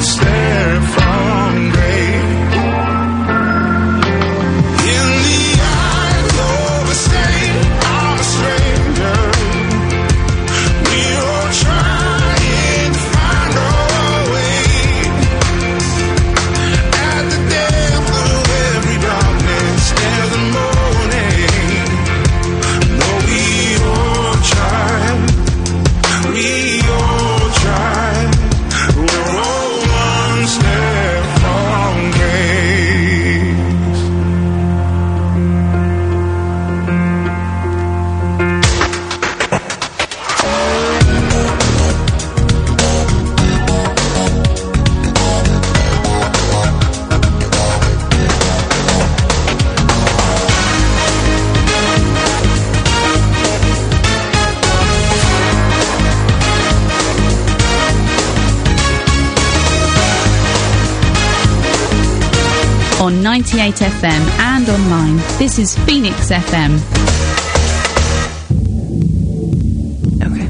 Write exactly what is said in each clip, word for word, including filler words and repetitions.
step from grace. In the eyes of a saint, I'm a stranger. We're all trying to find our way. At the depth of every darkness, there's a morning. No, we all try. We all try. We're all one step from grace. On ninety-eight F M and online, this is Phoenix F M. Okay.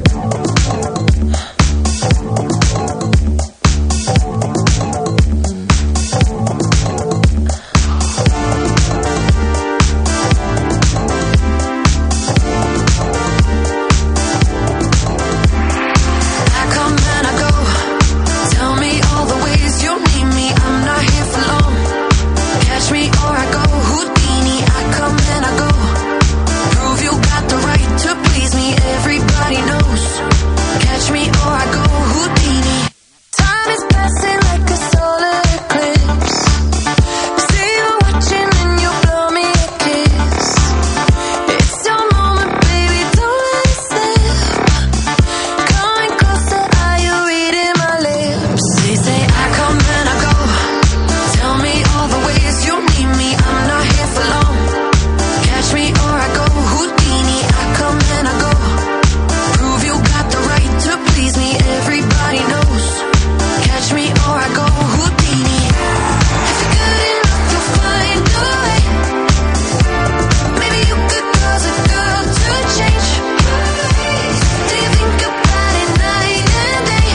I come and I go. Tell me all the ways you need me. I'm not here for long. Catch me or I go Houdini. I come and I go. Prove you got the right to please me. Everybody knows. Catch me or I go Houdini. Time is passing like a solar eclipse. See you watching and you blow me a kiss. It's your moment, baby, don't let it slip. Coming closer, are you reading my lips? They say I come and I go. Tell me all the ways you need me. I'm not here for long. Catch me or I go Houdini. I come and I go. Prove you got the right to please me. Everybody knows. Catch me or I go Houdini. If you're good enough, you'll find a way. Maybe you could cause a girl to change. Do you think about it night and day?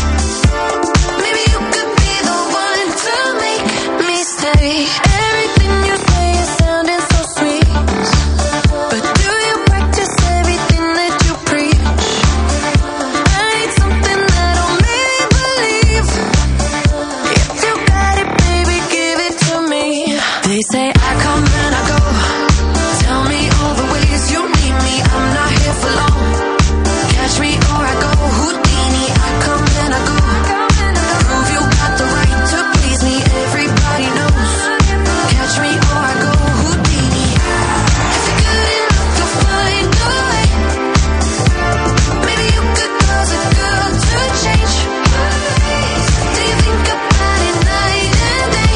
Maybe you could be the one to make me stay. Everything you say is sounding so sweet, but do you practice everything that you preach? I need something that'll make me believe. If you got it, baby, give it to me. They say I come and I go. Tell me all the ways you need me. I'm not here for long. Catch me or I go Houdini. I come and I go. Prove you got the right to please me. Everybody knows. Catch me or I go Houdini. If you're good enough, you'll find a way. Maybe you could cause a girl to change. Do you think about it night and day?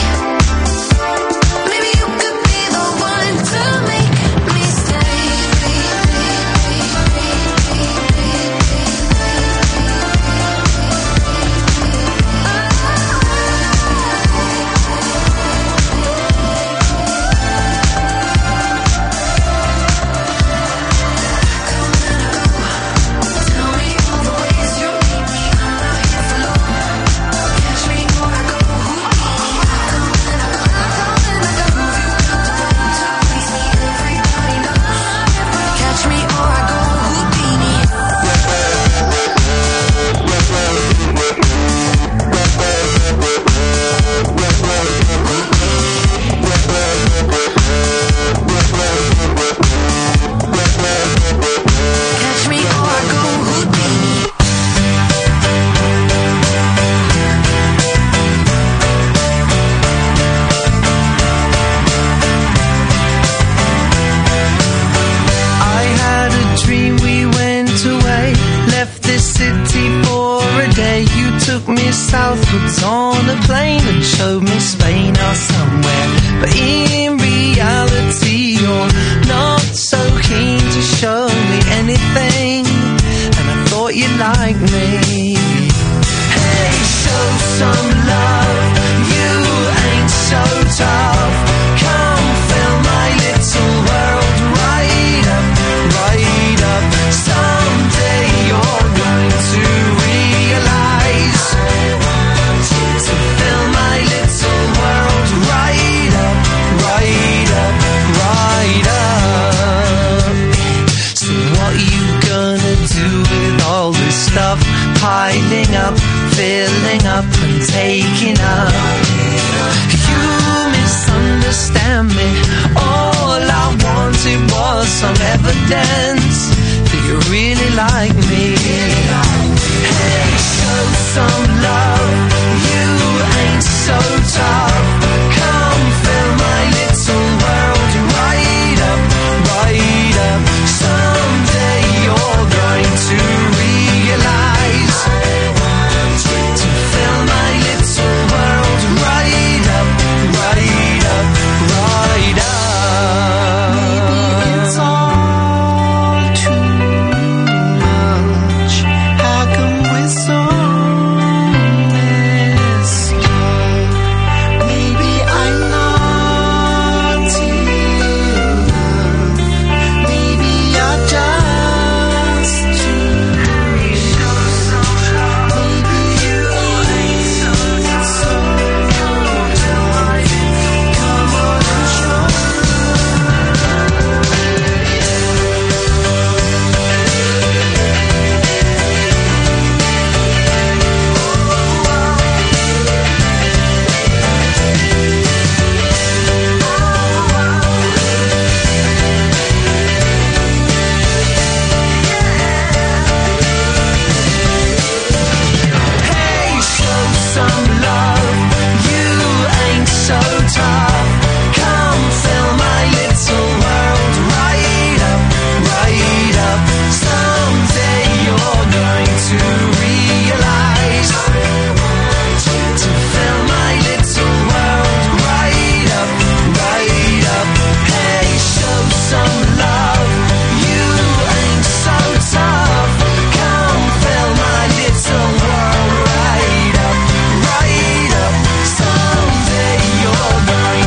Maybe you could be the one to make me stay. Tell me all the ways you need me. I'm not here for long. Catch me or I go Houdini. I come and I go. Prove you got the right to please me. Everybody knows. Catch me or I go Houdini. Catch me or I go Houdini. I had a dream, we went away, left this city for a day. You took me southwards on a plane and showed me Spain or somewhere. But in reality, you're not so keen to show me anything, and I thought you'd like me. Hey, show some love, you ain't so tough. Come fill my little world right up, right up. Someday you're going to realize I want you to up and taking up. You misunderstand me. All I wanted was some evidence that you really like me. Hey, show some love. You ain't so tough. Come fill my little world right up, right up. Someday you're going to realize to fill my little world right up, right up, right up. Maybe it's all too much. How come we're so messed up? Maybe I'm not enough. Maybe you're just too much. Maybe you ain't so tough. Come on and show. Hey, show some love. You ain't so tough. Come fill my little world right up, right up. Someday you're going to realize to fill my little world right up, right up. Hey, show some love. You ain't so tough. Come fill my little world right up, right up. Someday you're going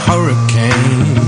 hurricane,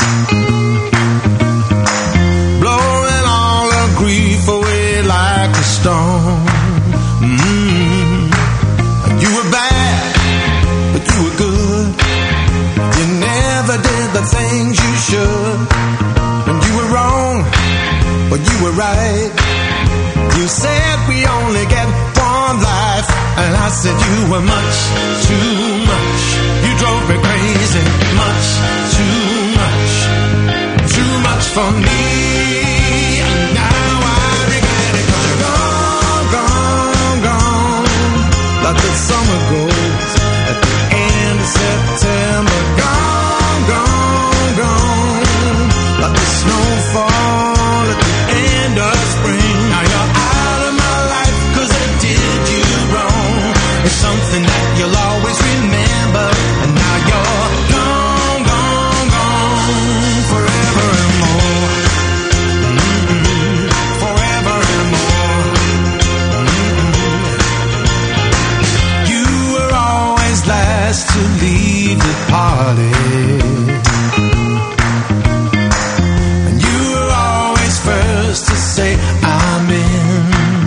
blowing all the grief away like a storm. Mm-hmm. You were bad, but you were good. You never did the things you should. When you were wrong, but you were right. You said we only get one life, and I said you were much too much. You drove me crazy, much too much, too much for me. And now I regret it, 'cause you're gone, gone, gone, like the summer goes at the end of September. Gone, gone, gone, like the snowfall at the end of spring. Now you're out of my life 'cause I did you wrong. It's something that you'll always remember. And now you're gone, gone, gone, forever and more. Mm-mm, forever and more. Mm-mm. You were always last to leave the party, and you were always first to say I'm in.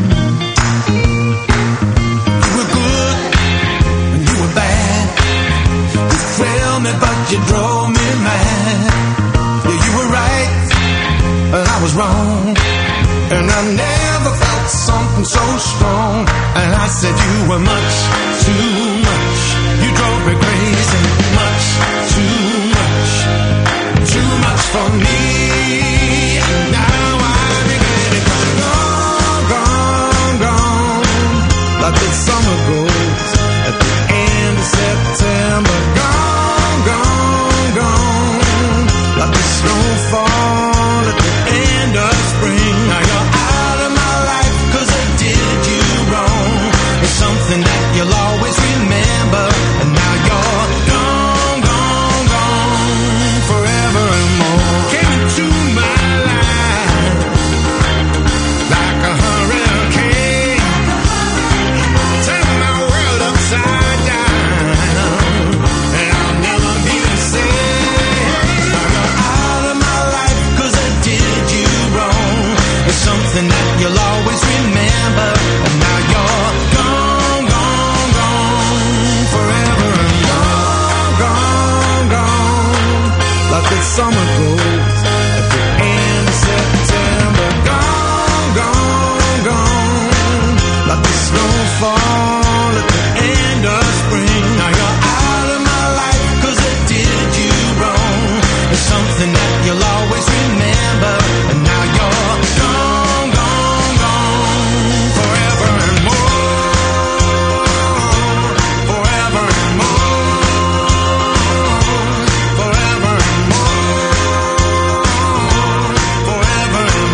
You were good and you were bad. You thrilled me but you drove me mad. Yeah, you were right and I was wrong, and I never felt something so strong. And I said you were much too much. You drove me crazy, much too much, too much for me. And now I regret it, 'cause you're gone, gone, gone, like the summer goes at the end of September. Gone, gone, gone, like the snowfall at the end of spring. Now you're out of my life 'cause I did you wrong. It's something that you'll always remember. And now you're gone, gone, gone, forever and more. Came into my life like a hurricane, turned my world upside down, and I'll never be the same. Now you're out of my life 'cause I did you wrong. It's something that you'll always remember. And now you're gone, gone, gone, forever and gone, gone, gone, like the summer goes at the end of September. Gone, gone, gone, like the snowfall at the end of spring. Now you're out of my life 'cause I did you wrong. It's something that you'll always remember. And now you're gone, gone, gone, forever and more, forever and more, forever and more, forever and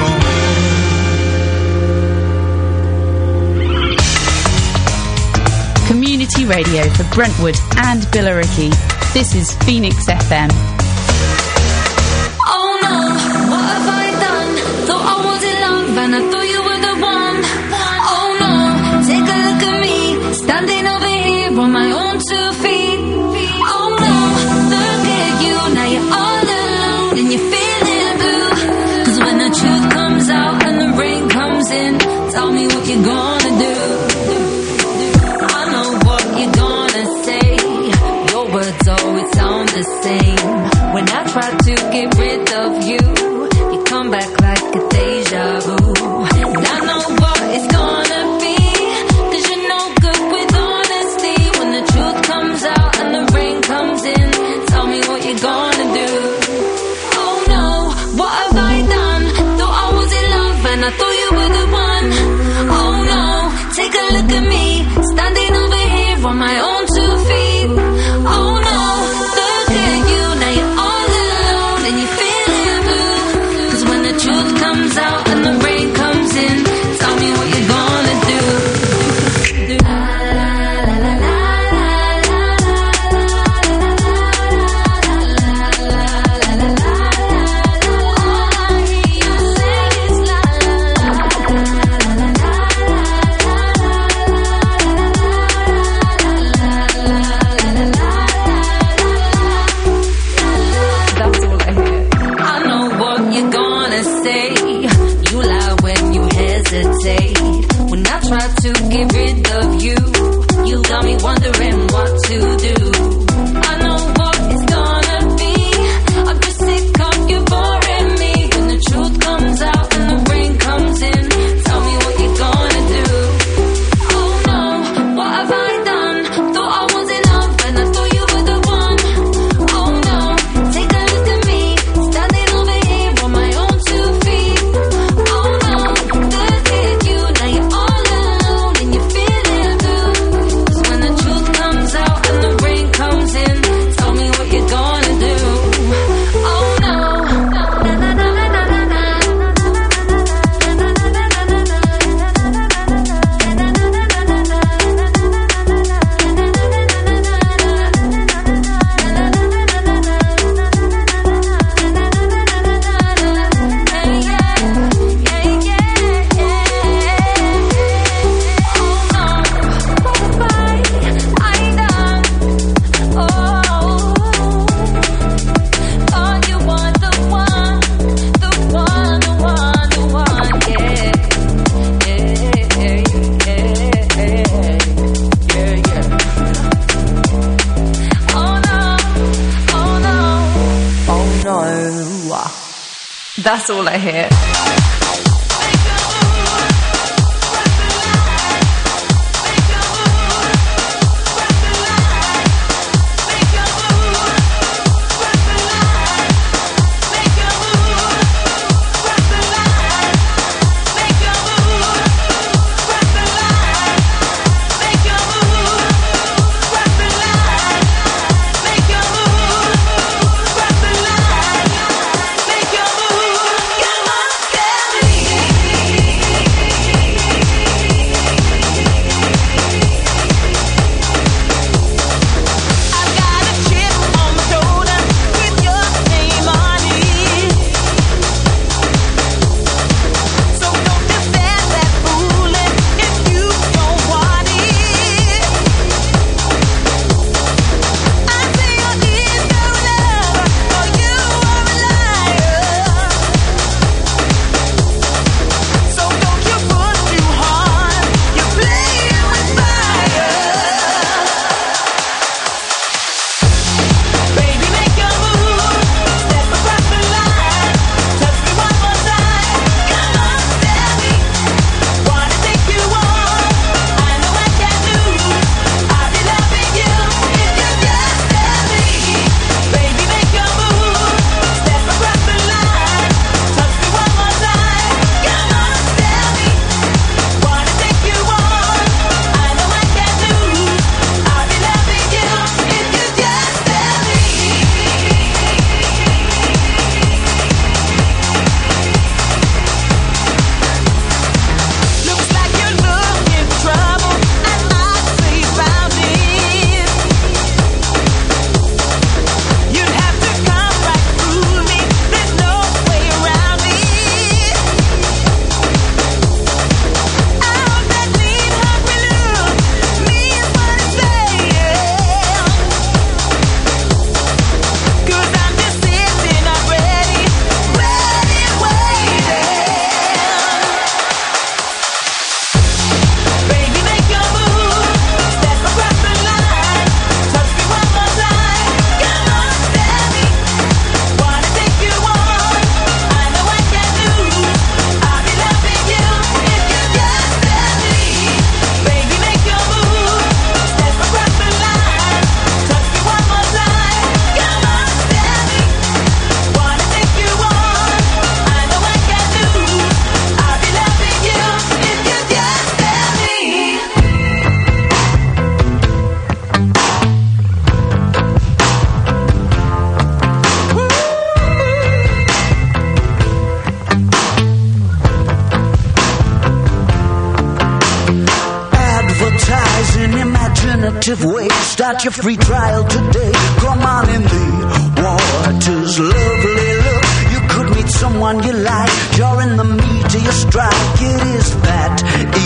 more. Community radio for Brentwood and Billericay. This is Phoenix F M. Oh no, what have I done? Thought I was in love and I thought you were the one. Oh no, take a look at me, standing over here on my own two feet. Oh no, look at you, now you're all alone and you're feeling blue. 'Cause when the truth comes out and the rain comes in, tell me what you're gonna do. I know what you're gonna say, your words always sound the same. When I try to get rid of you, you come back like a deja vu. And I know what it's gonna be, 'cause you're no good with honesty. When the truth comes out and the rain comes in, tell me what you're gonna do. Oh no, what have I done? Thought I was in love and I thought you were the one. Oh no, take a look at me, standing over here on my own two feet. Oh no, look at you, now you're all alone and you're feeling blue. 'Cause when the truth comes out and the rain comes in, tell me what you're gonna do. La, la, la, la, la, la, la, la, la, la, all I hear you say is la, la, la, la, la, la, la, la, la, la. hesitate when I try to get rid of you. You got me wondering what to do. I know what it's gonna be. I'm just sick of you boring me. When the truth comes out and the rain comes in, tell me what you're gonna do. Oh no, what have I done? Thought I was in love and I thought you were the one. Oh no, take a look at me, standing over here on my own two feet. Oh no, good with you, now you're all alone and you're feeling blue. So when the truth comes out and the rain comes in, tell me what you're gonna do. Oh no. That's all I hear. Way. Start your free trial today. Come on in the water's lovely look. You could meet someone you like during the meat of your strike. It is that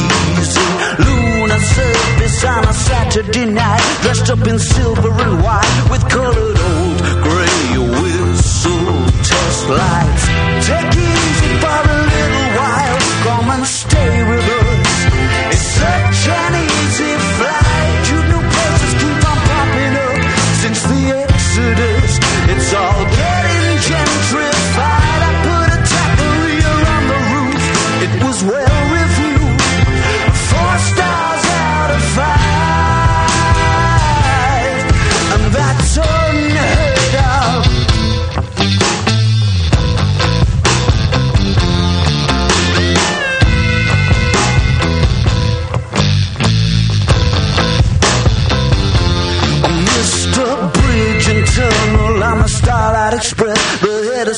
easy. Lunar surface on a Saturday night, dressed up in silver and white with colored old gray whistle test lights. Take it easy for a little while. Come and stay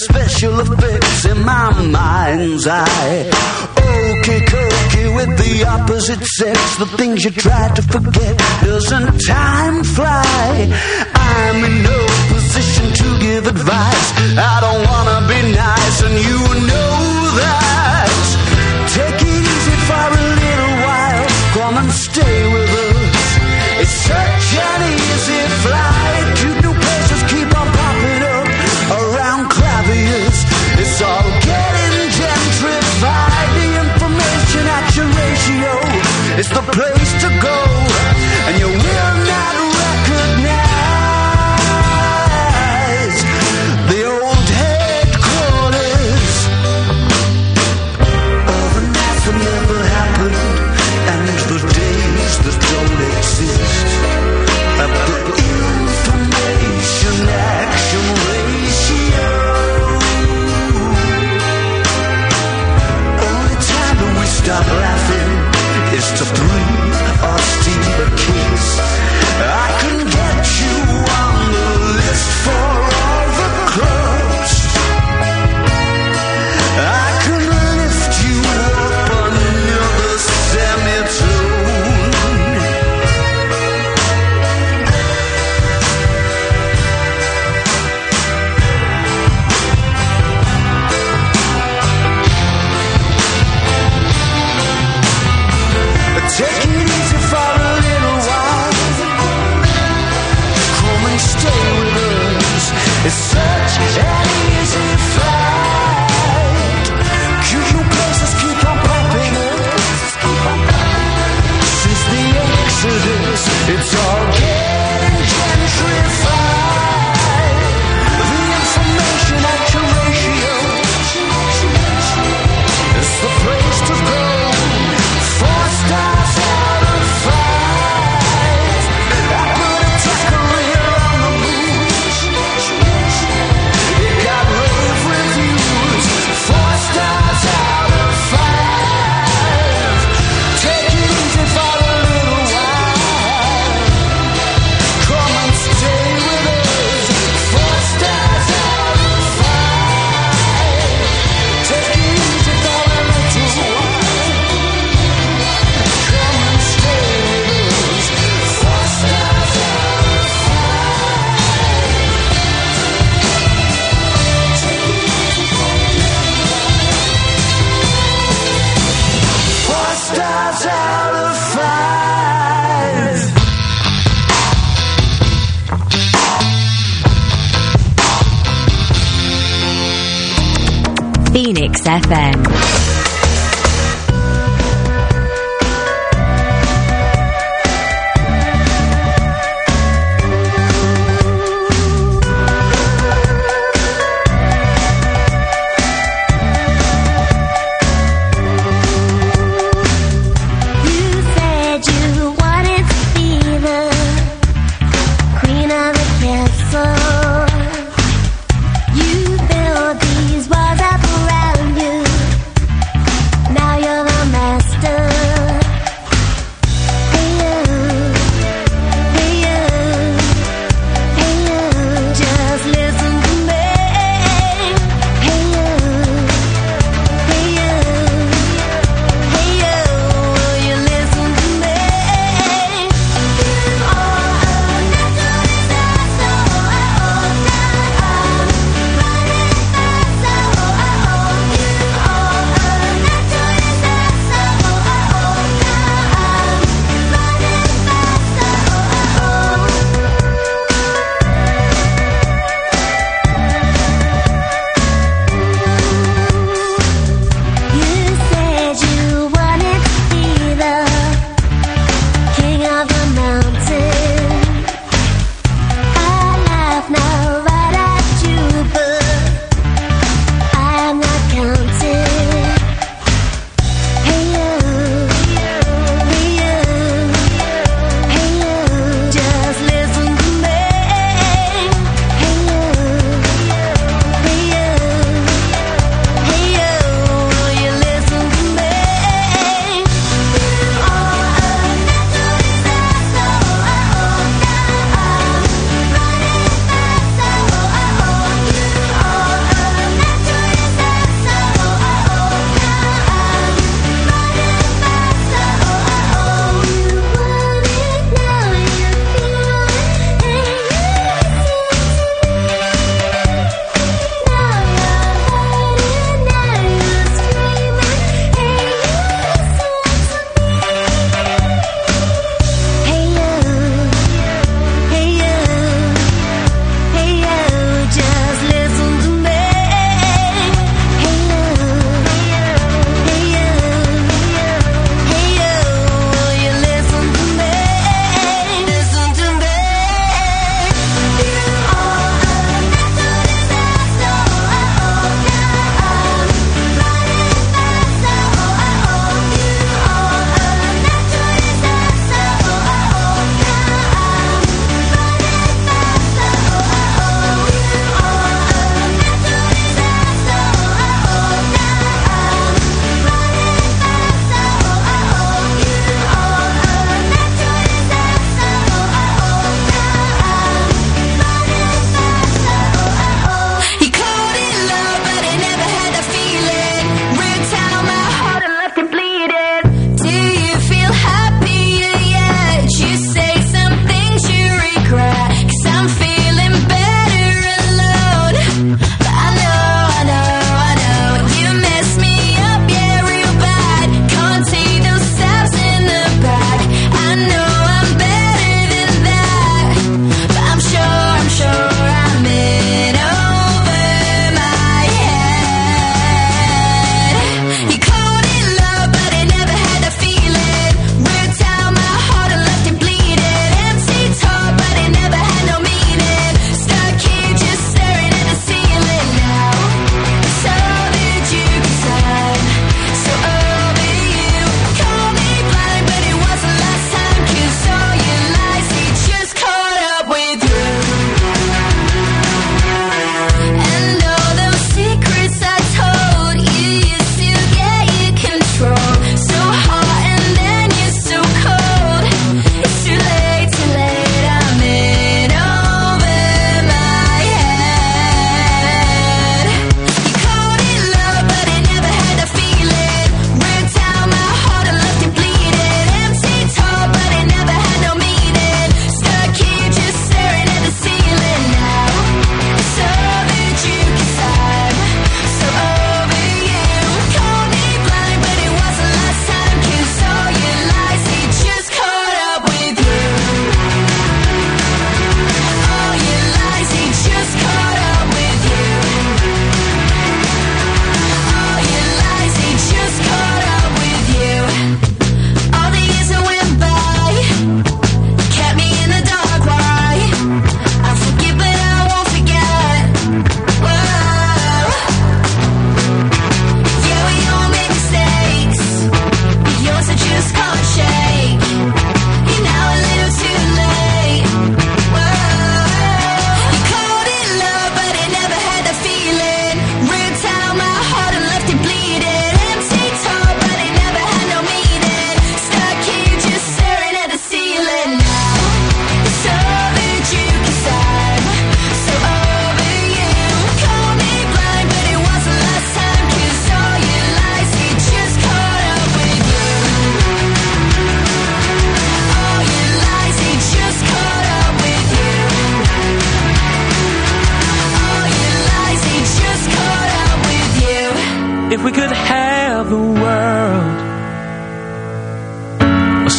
special effects in my mind's eye. Okay, cokey with the opposite sex, the things you try to forget. Doesn't time fly? I'm in no position to give advice. I don't wanna be nice, and you know that. Take it easy for a little while. Come and stay with us. It's such an easy flight to new places. Keep on popping up around claviers. It's all getting gentrified. The information action ratio is the place to go, and you will not recognize the old headquarters of an that never happened, and the days that don't exist. Of the information action ratio. Only time that we stop laughing is to breathe or steal a kiss. I can get you on the list for all the clubs. I can lift you up another semitone. Take it easy for a little while. Come and stay with us. It's such an easy flight. Cute new places keep on popping up. Since the Exodus, it's all getting gentrified. The information action ratio is the place to go. Four stars out of five. I put a tackle here on the moon. It got rave reviews. Four stars out of five. Take it easy for a little while. Come and stay with us. Four stars out of five. Take it easy for a little while. Stars out of five. Phoenix F M. You build these walls up around you.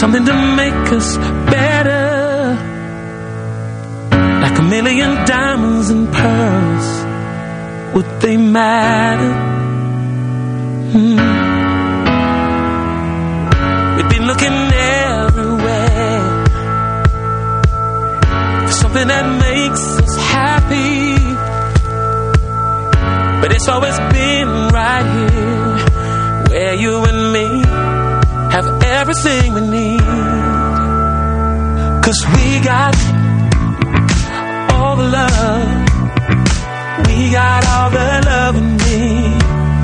something to make us better, like a million diamonds and pearls. Would they matter? Hmm. We've been looking everywhere for something that makes us happy, but it's always been right here, where you and me have everything we need. 'Cause we got all the love, we got all the love we need.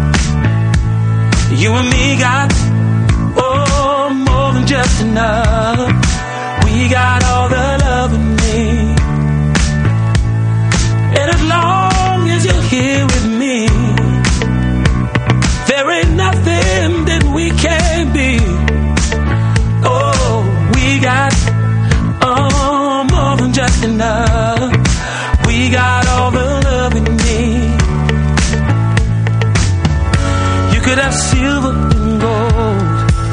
You and me got, oh, more than just enough. We got all the love we need. And as long as you're here with me, there ain't nothing that we can't be. Oh, we got, oh, more than just enough. We got all the love we need. You could have silver and gold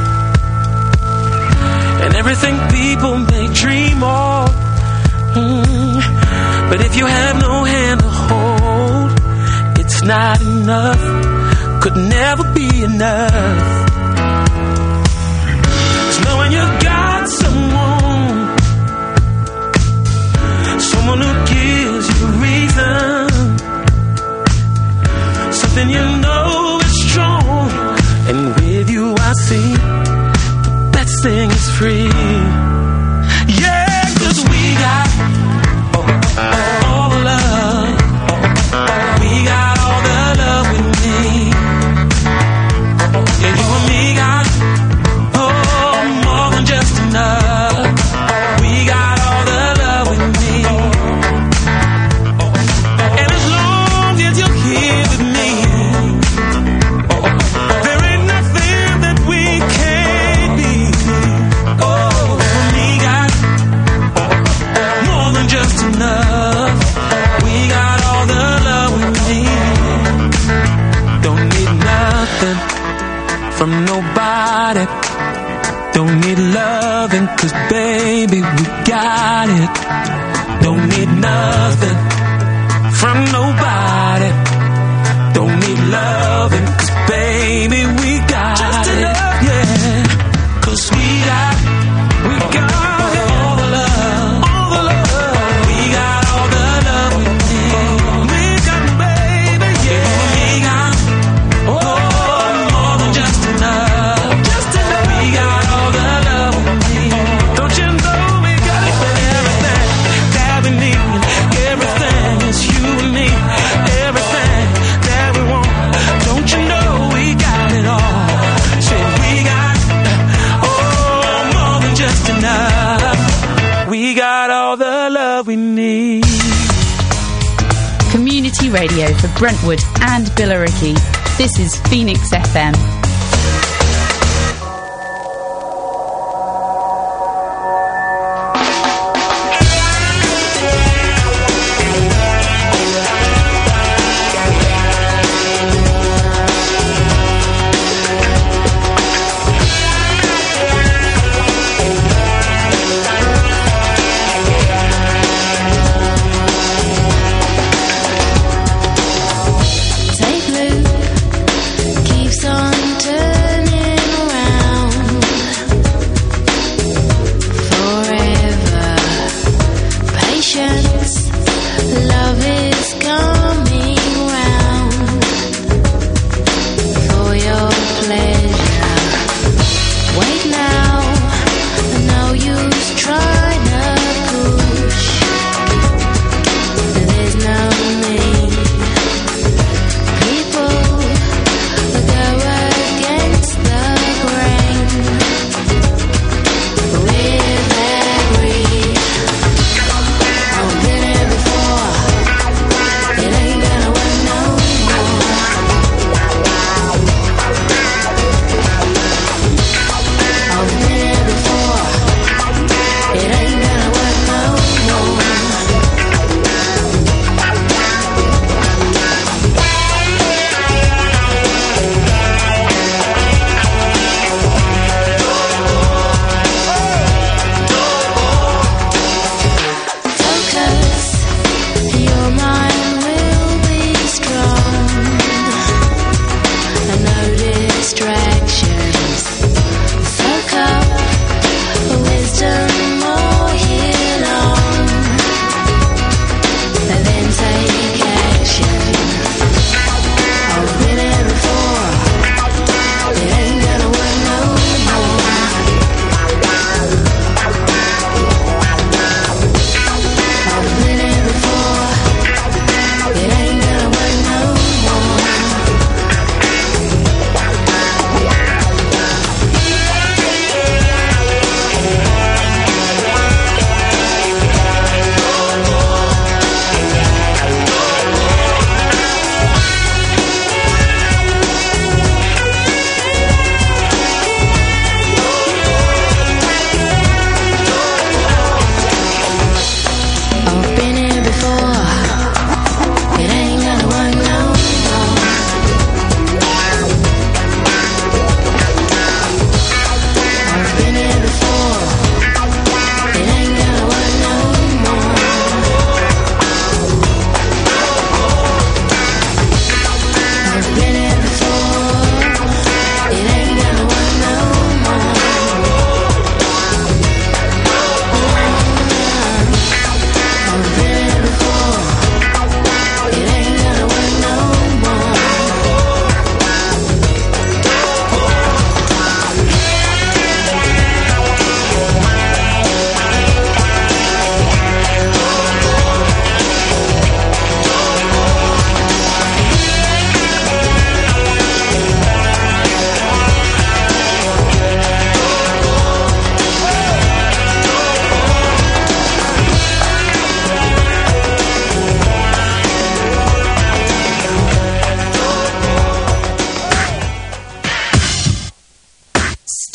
and everything people may dream of, mm. But if you have no hand to hold, it's not enough. Could never be enough. 'Cause knowing you got someone, someone who gives you reason, something you know is strong, and with you I see the best thing is free. Yeah, 'cause we got all the love, we got all the love we need. Yeah, you and me got, oh, more than just enough. We got all the love we need. And as long as you're here with me, there ain't nothing that we can't be. Oh, we got more than just enough. We got all the love we need. Don't need nothing from nobody. Don't need loving, 'cause baby we got it. Don't need nothing from nobody. Don't need loving, 'cause baby we got just it. Enough. Yeah, 'cause we got, we got all the love, all the love. We got all the love we need. We got, baby, yeah. We got, oh, more than just enough. Just enough. We got all the love we need. Don't you know we got it for everything that we need? Everything is you and me. Everything that we want. Don't you know we got it all? Said we got, oh, more than just enough. We got all the love we need. Community radio for Brentwood and Billericay. This is Phoenix F M. Take Luke, keeps on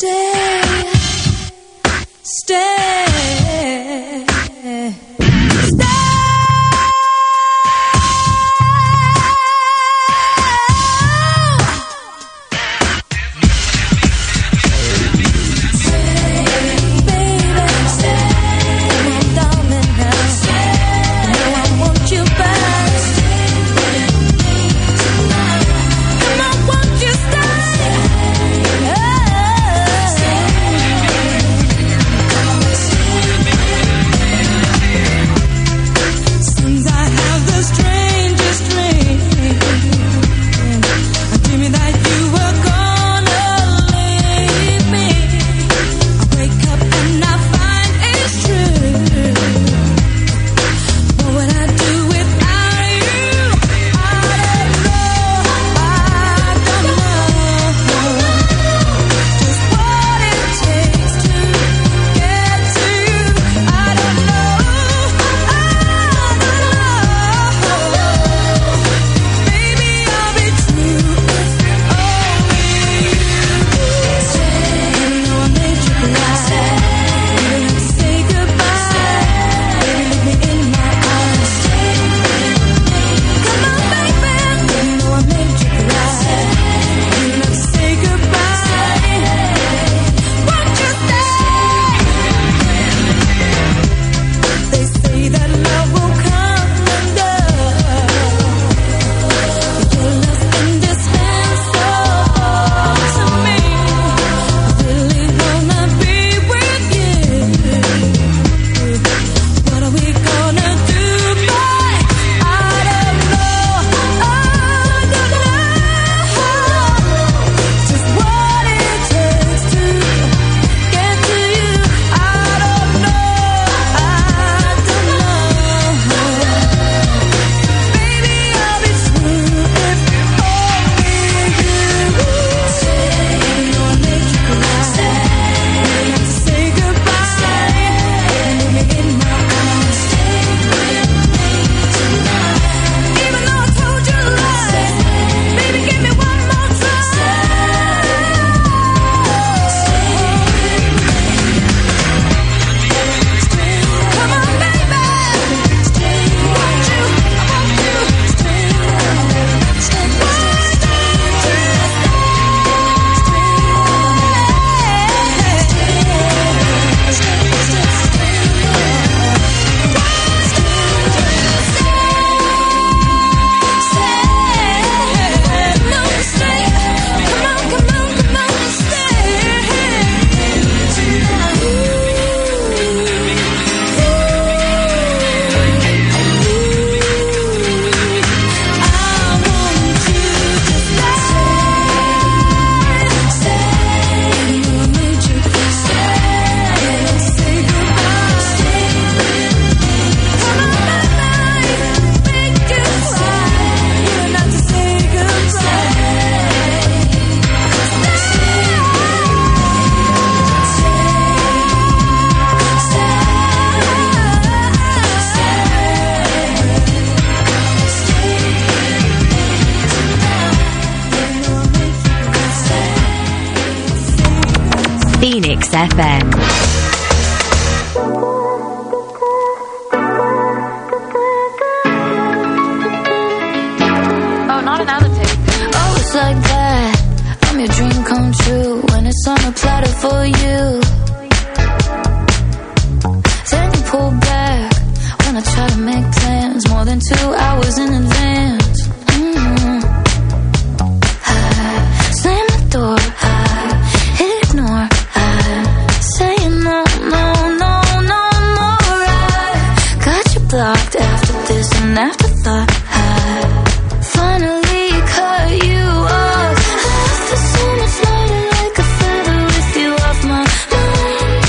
Phoenix F M. Oh, not another tape. Oh, it's like that. I'm your dream come true when it's on a platter for you. Then you pull back when I try to make plans more than two hours in advance. Mm-hmm. I slam the door. I ignore. I say no, no, no, no more. I got you blocked after this and afterthought. I finally cut you off. I feel so much lighter like a feather with you off my mind.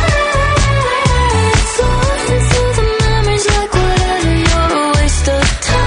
I floating through the memories like whatever, you're a waste of time.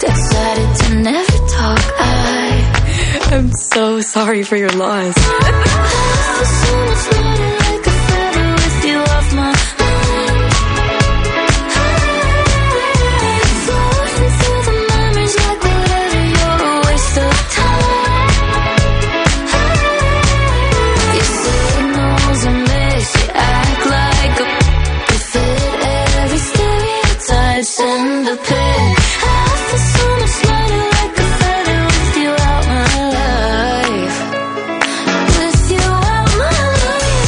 decided to never talk. I am so sorry for your loss. I feel so much lighter like a feather with you off my mind. Floating through the memories like whatever, you're a waste of time. Your signals are mixed, you act like a you fit every stereotype, send a pic. I feel so much lighter like a feather with you out my life. With you out my life.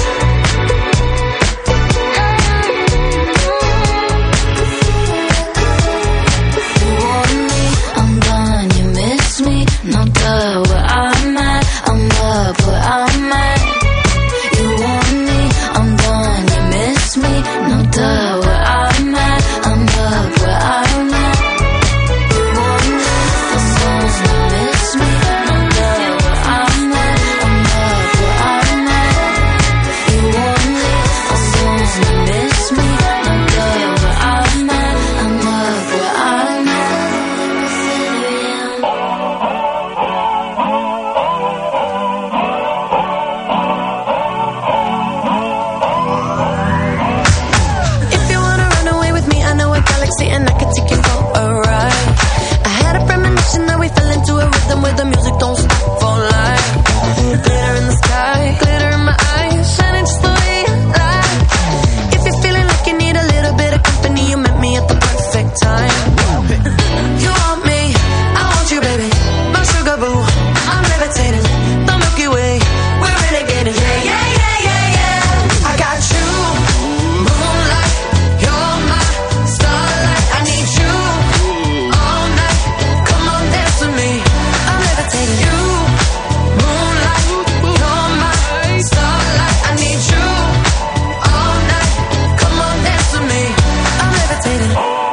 You want me, I'm gone, you miss me. No duh, where I'm at, I'm up where I'm at. You want me, I'm gone, you miss me. No duh, where I'm at, I'm up where I'm at. You want me, I'm gone, you miss me. No duh, where I'm at, I'm up where I'm at. You want me, I'm gone, you miss me. No duh, where I'm at, I'm up where I'm at. If you wanna run away with me, I know a galaxy and I can take you for a ride. I had a premonition that we fell into a rhythm where the music don't stop for life. Glitter in the sky, glitter in my eyes, shining just the way you like. If you're feeling like you need a little bit of company, you met me at the perfect time. You want me, I want you, baby. My sugar boo, I'm levitating. The Milky Way, we're renegading. Yeah, yeah, yeah, yeah, yeah. I got you, moonlight. You're my starlight. I need you all night. Come on, dance with me. I'm levitating. You, moonlight. You're my starlight. I need you all night. Come on, dance with me. I'm levitating.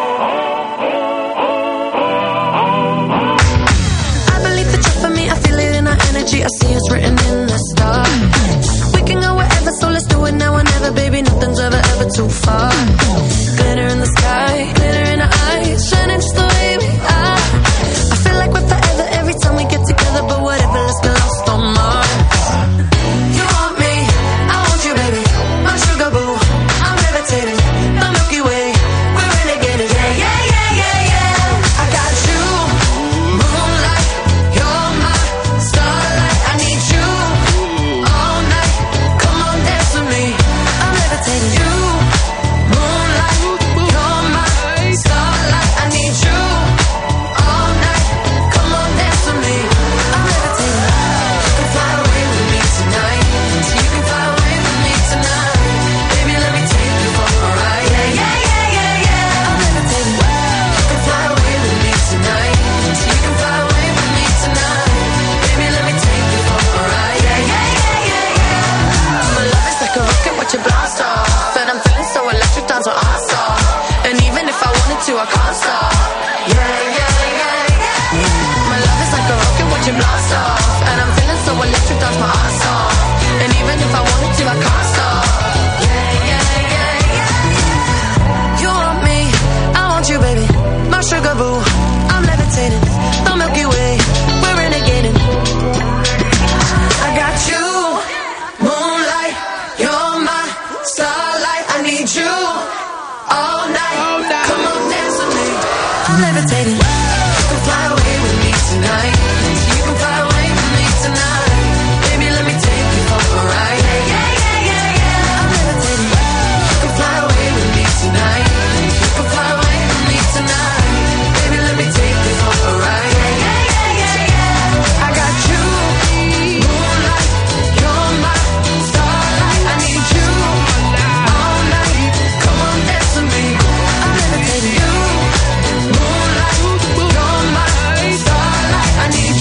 I believe that you're for me. I feel it in our energy. I see it's written in the stars. We can go wherever, so let's do it now or never, baby. Nothing's ever, ever too far. Glitter in the sky, glitter in our eyes, shining just the way we are. I feel like we're forever every time we get together, but whatever, let's get lost on Mars. You want me, I want you, baby. My sugar boo, I'm levitating. The Milky Way, we're renegading. Yeah, yeah, yeah, yeah, yeah. I got you, moonlight. You're my starlight. I need you all night. Come on, dance with me. I'm levitating. You, moonlight. You're my starlight. I need you all night. Come on, dance with me. I'm levitating. You can fly away with me tonight. So you can fly away with me tonight. Baby, let me take you for a ride. Yeah, yeah, yeah, yeah, yeah. I'm levitating. You can fly away with me tonight. So you can fly away with me tonight. Baby, let me take you for a ride. Yeah, yeah, yeah, yeah, yeah. My love is like a rocket, watch it blast off. And I'm feeling so electric, dance on our song. And even if I wanted to, I can't stop. Yeah, yeah, yeah, yeah. My love is like a rocket, watch it blast off. And I'm feeling so electric, dance my ass off. And even if I wanted to, I can't stop. Yeah, yeah, yeah, yeah. You want me, I want you, baby. My sugar boo, I'm levitating. The Milky Way, we're renegading. I got you, moonlight. You're my starlight. I need you all night. Come on, dance with me. I'm levitating. You can fly away with me tonight. You can fly away with me tonight. Baby, let me take you for a ride. Yeah, yeah, yeah, yeah, yeah. I'm levitating. You can fly away with me tonight. You can fly away with me tonight. Baby, let me take you for a ride. Yeah, yeah, yeah, yeah, yeah. I got you, moonlight. You're my starlight. I need you all night. Come on, dance with me. I'm levitating. You, moonlight. You're my starlight. I need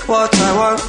what I want.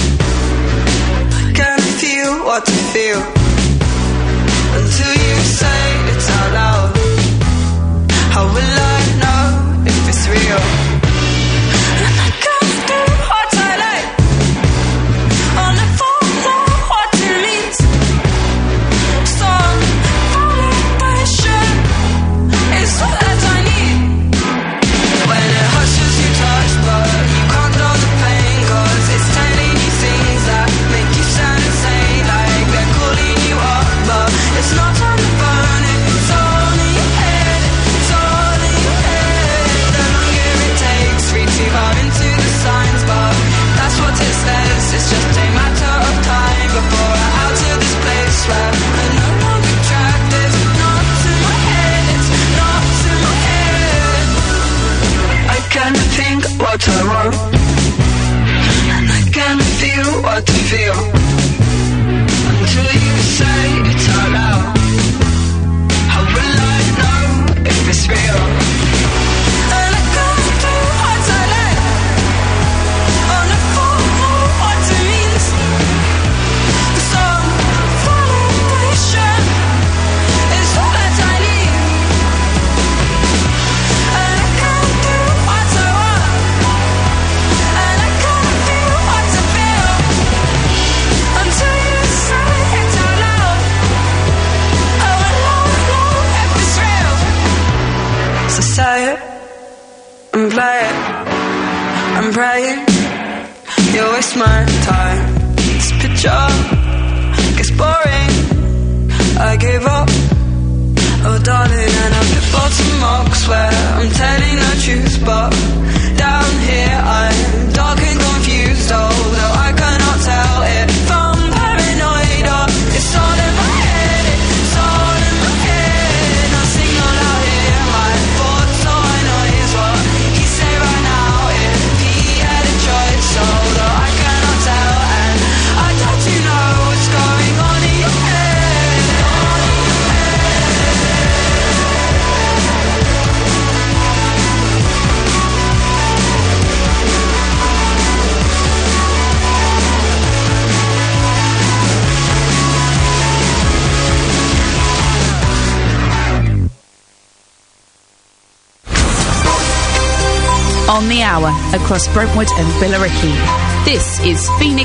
Can I feel what I feel? Until you say it out loud. How will I know if it's real? And I can't do what I like. Only follow what it leads. Some validation is all that I need. When it hushes you touch, but you can't know the pain, 'cause it's telling you things that make you sound insane, like they're calling you up, but it's not on the phone, it's all in your head, it's all in your head. The longer it takes, read too hard into the signs, but that's what it says. It's just a matter of time before we're out of this place where we're no longer trapped. It's not in my head, it's not in my head. I can think what I want, and I can feel what I feel. Until you say it out loud. How will I know if it's real? And I can't do what I like. Only follow what it means. Some validation is all that I need. And I can't do what I want. And I can't feel what I feel. Until you say it out loud. I will not know if it's real. So say it and play it and pray it. You waste my time. This picture gets boring. I give up. Oh darling, and I'm at bottom marks where I'm telling the truth, but down here I'm dark and confused. Although I cannot tell if I'm paranoid or it's all in my head. It's all in my head. I sing all out here. My thoughts, all I know is what he say right now. If he had a choice, although I cannot tell, and I doubt you know what's going on in your head. On in your On the hour across Brentwood and Billericay. This is Phoenix